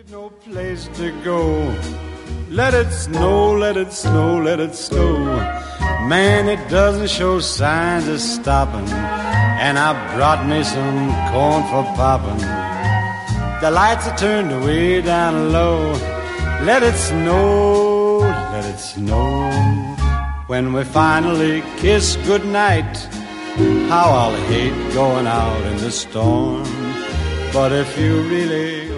No place to go. Let it snow, let it snow, let it snow. Man, it doesn't show signs of stopping. And I brought me some corn for popping. The lights are turned way down low. Let it snow, let it snow. When we finally kiss goodnight, how I'll hate going out in the storm. But if you really